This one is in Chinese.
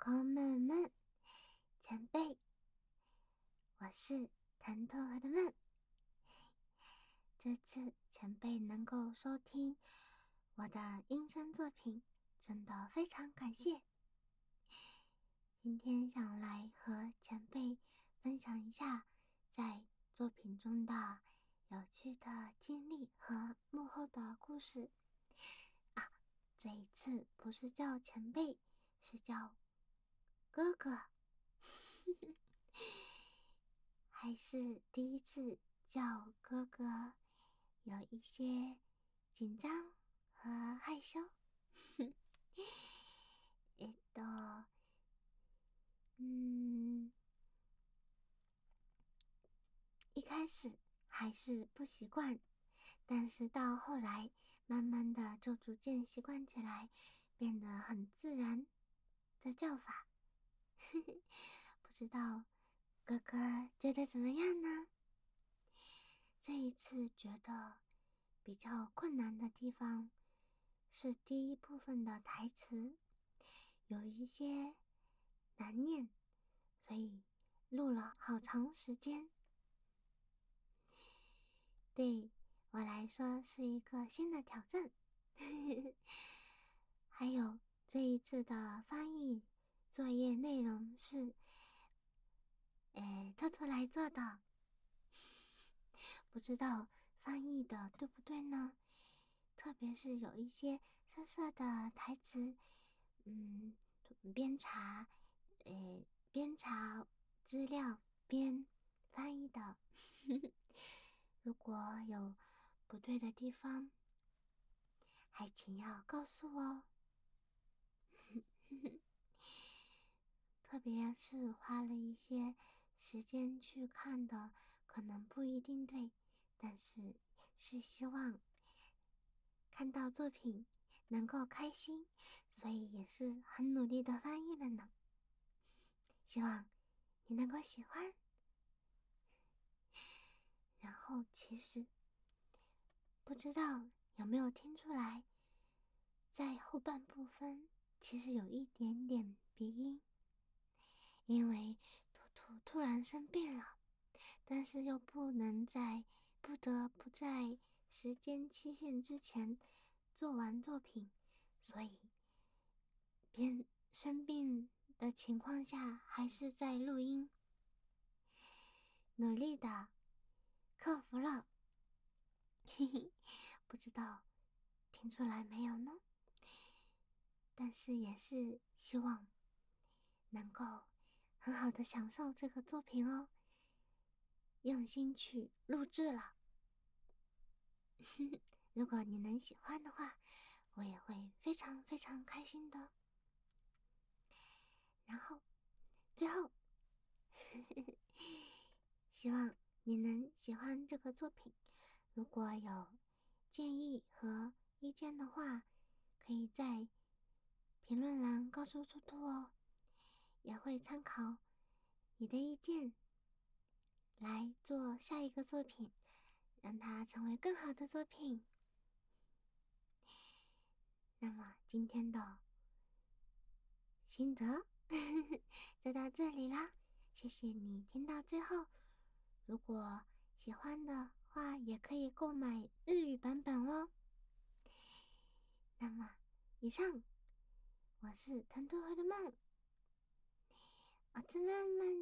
空们们，前辈，我是弹头和的梦。这次前辈能够收听我的音声作品，真的非常感谢。今天想来和前辈分享一下在作品中的有趣的经历和幕后的故事啊。这一次不是叫前辈，是叫哥哥。还是第一次叫哥哥，有一些紧张和害羞。一开始还是不习惯，但是到后来慢慢的就逐渐习惯起来，变得很自然的叫法。不知道哥哥觉得怎么样呢？这一次觉得比较困难的地方是第一部分的台词有一些难念，所以录了好长时间。对我来说是一个新的挑战。还有这一次的翻译作业内容是兔兔来做的，不知道翻译的对不对呢？特别是有一些涩涩的台词，边查资料边翻译的。如果有不对的地方，还请要告诉我。特别是花了一些时间去看的，可能不一定对，但是是希望看到作品能够开心，所以也是很努力的翻译了呢。希望你能够喜欢。然后其实不知道有没有听出来，在后半部分其实有一点点鼻音，因为图图突然生病了，但是又不得不在时间期限之前做完作品，所以边生病的情况下还是在录音，努力的克服了。嘿嘿，不知道听出来没有呢？但是也是希望能够很好的享受这个作品哦，用心去录制了。如果你能喜欢的话，我也会非常非常开心的。然后最后希望你能喜欢这个作品，如果有建议和意见的话，可以在评论栏告诉兔兔哦，也会参考你的意见来做下一个作品，让它成为更好的作品。那么今天的心得就到这里啦，谢谢你听到最后。如果喜欢的话，也可以购买日语版本哦。那么以上，我是团兔会的梦，我是曼曼。